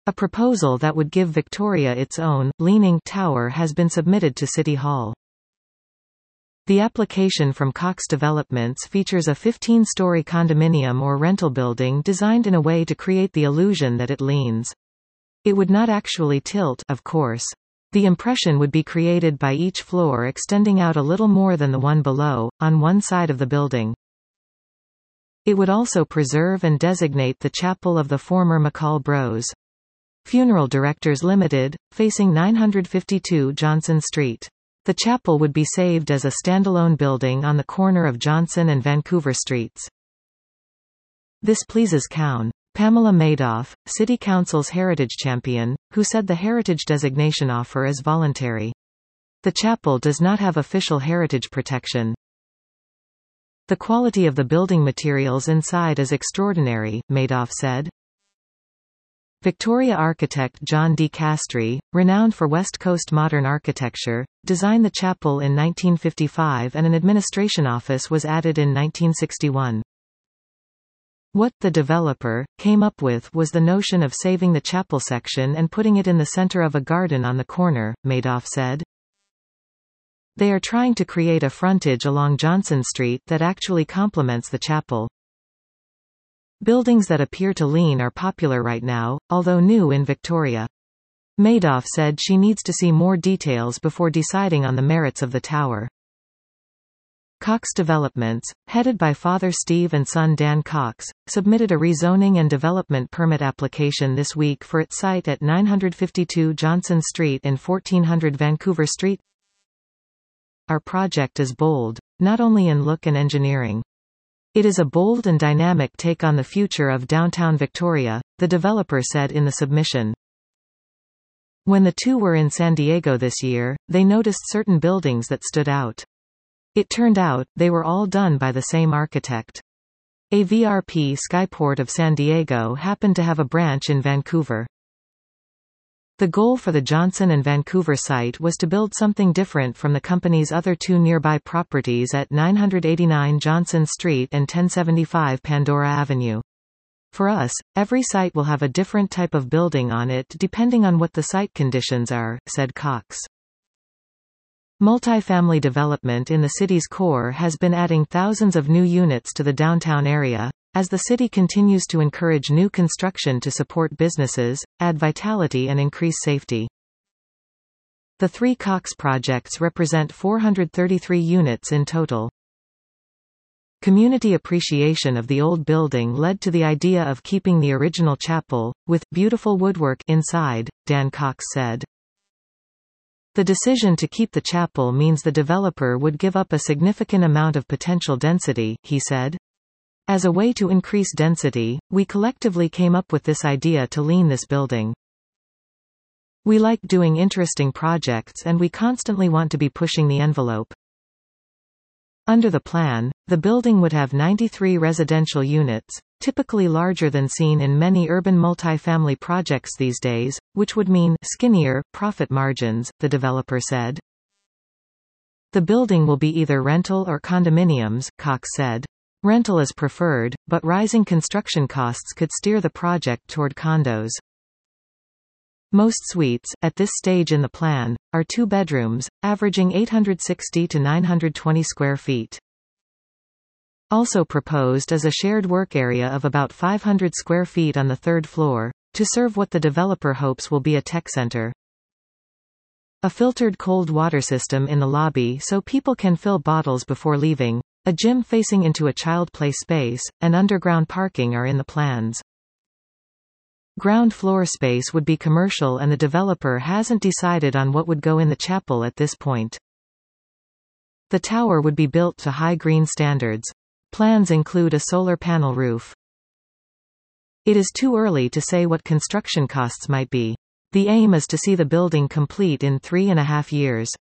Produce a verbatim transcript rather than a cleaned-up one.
A proposal that would give Victoria its own, leaning tower has been submitted to City Hall. The application from Cox Developments features a fifteen-story condominium or rental building designed in a way to create the illusion that it leans. It would not actually tilt, of course. The impression would be created by each floor extending out a little more than the one below, on one side of the building. It would also preserve and designate the chapel of the former McCall Bros. Funeral Directors Limited, facing nine fifty-two Johnson Street. The chapel would be saved as a standalone building on the corner of Johnson and Vancouver Streets. This pleases Cown. Pamela Madoff, City Council's heritage champion, who said the heritage designation offer is voluntary. The chapel does not have official heritage protection. The quality of the building materials inside is extraordinary, Madoff said. Victoria architect John D. Castry, renowned for West Coast modern architecture, designed the chapel in nineteen fifty-five and an administration office was added in nineteen sixty-one. What the developer came up with was the notion of saving the chapel section and putting it in the center of a garden on the corner, Madoff said. They are trying to create a frontage along Johnson Street that actually complements the chapel. Buildings that appear to lean are popular right now, although new in Victoria. Madoff said she needs to see more details before deciding on the merits of the tower. Cox Developments, headed by Father Steve and son Dan Cox, submitted a rezoning and development permit application this week for its site at nine fifty-two Johnson Street and fourteen hundred Vancouver Street. Our project is bold, not only in look and engineering. It is a bold and dynamic take on the future of downtown Victoria, the developer said in the submission. When the two were in San Diego this year, they noticed certain buildings that stood out. It turned out, they were all done by the same architect. A V R P Skyport of San Diego happened to have a branch in Vancouver. The goal for the Johnson and Vancouver site was to build something different from the company's other two nearby properties at nine eighty-nine Johnson Street and ten seventy-five Pandora Avenue. For us, every site will have a different type of building on it depending on what the site conditions are, said Cox. Multifamily development in the city's core has been adding thousands of new units to the downtown area, as the city continues to encourage new construction to support businesses, add vitality and increase safety. The three Cox projects represent four hundred thirty-three units in total. Community appreciation of the old building led to the idea of keeping the original chapel, with beautiful woodwork inside, Dan Cox said. The decision to keep the chapel means the developer would give up a significant amount of potential density, he said. As a way to increase density, we collectively came up with this idea to lean this building. We like doing interesting projects and we constantly want to be pushing the envelope. Under the plan, the building would have ninety-three residential units, typically larger than seen in many urban multifamily projects these days, which would mean skinnier profit margins, the developer said. The building will be either rental or condominiums, Cox said. Rental is preferred, but rising construction costs could steer the project toward condos. Most suites, at this stage in the plan, are two bedrooms, averaging eight hundred sixty to nine hundred twenty square feet. Also proposed is a shared work area of about five hundred square feet on the third floor, to serve what the developer hopes will be a tech center. A filtered cold water system in the lobby so people can fill bottles before leaving, a gym facing into a child play space, and underground parking are in the plans. Ground floor space would be commercial and the developer hasn't decided on what would go in the chapel at this point. The tower would be built to high green standards. Plans include a solar panel roof. It is too early to say what construction costs might be. The aim is to see the building complete in three and a half years.